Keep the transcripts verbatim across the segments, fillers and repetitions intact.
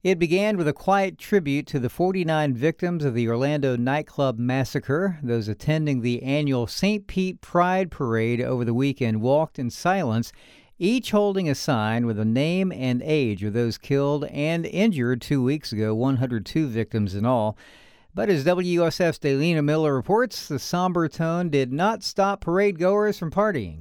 It began with a quiet tribute to the forty-nine victims of the Orlando nightclub massacre. Those attending the annual Saint Pete Pride Parade over the weekend walked in silence, each holding a sign with the name and age of those killed and injured two weeks ago, one hundred two victims in all. But as W U S F's Daylina Miller reports, the somber tone did not stop parade goers from partying.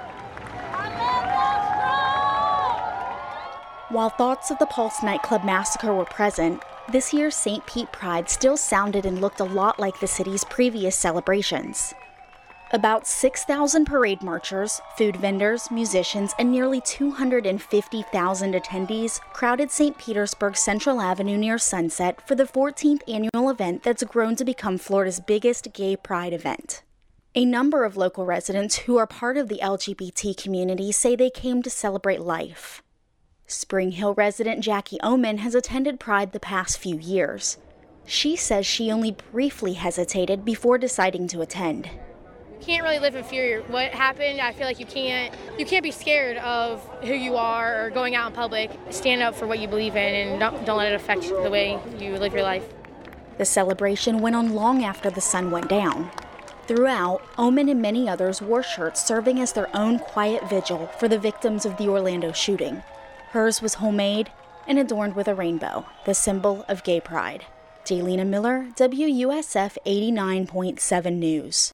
While thoughts of the Pulse nightclub massacre were present, this year's Saint Pete Pride still sounded and looked a lot like the city's previous celebrations. About six thousand parade marchers, food vendors, musicians, and nearly two hundred fifty thousand attendees crowded Saint Petersburg's Central Avenue near Sunset for the fourteenth annual event that's grown to become Florida's biggest gay pride event. A number of local residents who are part of the L G B T community say they came to celebrate life. Spring Hill resident Jackie Oman has attended Pride the past few years. She says she only briefly hesitated before deciding to attend. You can't really live in fear. What happened, I feel like you can't you can't be scared of who you are or going out in public. Stand up for what you believe in and don't, don't let it affect the way you live your life. The celebration went on long after the sun went down. Throughout, Oman and many others wore shirts serving as their own quiet vigil for the victims of the Orlando shooting. Hers was homemade and adorned with a rainbow, the symbol of gay pride. Daylina Miller, W U S F eighty-nine point seven News.